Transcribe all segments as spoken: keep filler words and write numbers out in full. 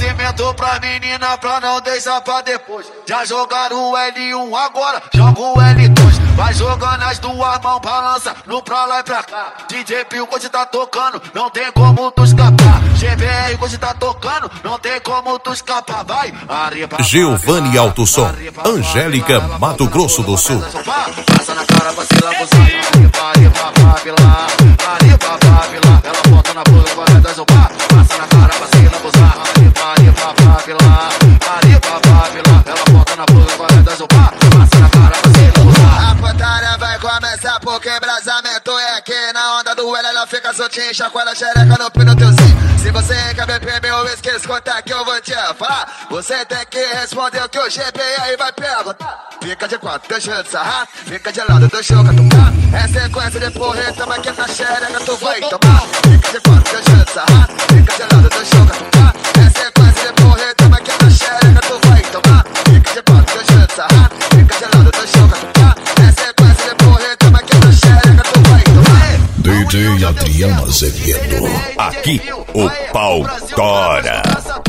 Aquecimento pra menina pra não deixar pra depois. Já jogaram o L um, agora joga o L dois. Vai jogando as duas mãos, balança no pra lá e pra cá. D J Pio hoje tá tocando, não tem como tu escapar. G B R hoje tá tocando, não tem como tu escapar. Vai, Giovanni Alto Som, Angélica, Mato Grosso do Sul. Passa na cara pra se lambuzar. Arriba, papila, arriba, papila. Ela bota na boca, vai dar zumbar. Passa na cara pra se lambuzar. Arriba, papila, arriba, papila. Ela bota na boca, vai dar zumbar. Passa na cara pra se lambuzar. A putaria vai começar porque embrasamento é aqui. Na onda do L ela fica soltinha, chacoalha a xereca no pino teu sim. Se você quer beber meu whisky, escuta que eu vou te falar. Você tem que responder o que o G B R vai perguntar. Fica de quatro, deixa eu te sarrar. Fica de lado, deixa eu catucar. É sequência de porreta, mas que na xereca tu vai tomar. Fica de quatro, deixa eu te sarrar. Fica de lado, deixa eu catucar. É sequência de porreta, mas que na xereca tu vai tomar. Fica de quatro, deixa eu te sarrar. Fica de lado, deixa eu catucar. É sequência de porreta, mas que na xereca tu vai tomar. D J Adriano Azevedo, aqui o pau tora.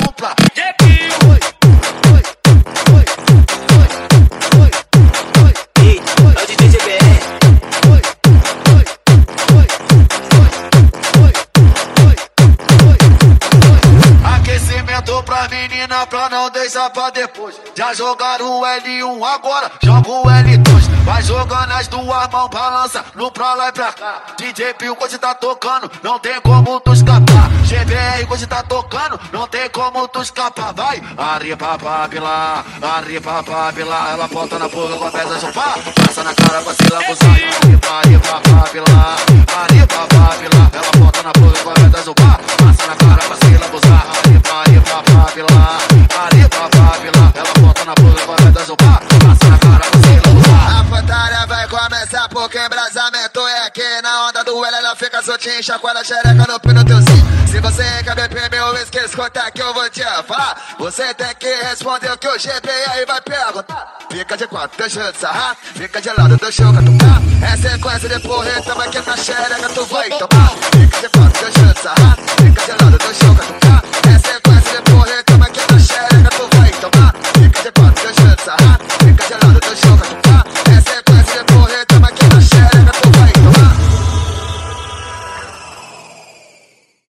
Aquecimento pra menina pra não deixar pra depois. Já jogaram o L um, agora joga o L dois. Vai jogando as duas mãos, balança no pra lá e pra cá. D J Pio hoje tá tocando, não tem como tu escapar. G B R hoje tá tocando, não tem como tu escapar. Vai, arriba, papila, arriba, papila. Ela bota na boca, começa a chupar. Passa na cara pra se lambuzar. Arriba, papila, arriba, papila. Ela bota na boca, começa a chupar. Passa na cara pra se lambuzar. Arriba, papila, arriba, papila. Ela bota na boca, começa a chupar. Passa na cara pra se lambuzar. A putaria vai começar porque embrasamento é aqui. Na onda do L ela fica soltinha, chacoalha a xereca no pino teu sim. Se você quer beber meu whisky, escuta que eu vou te falar. Você tem que responder o que o G B R vai perguntar. Fica de quatro, deixa eu te sarrar. Fica de lado, deixa eu catucar. É sequência de porreta, mas que na xereca tu vai tomar. Fica de quatro, deixa eu te sarrar. Fica de lado, deixa eu catucar. É sequência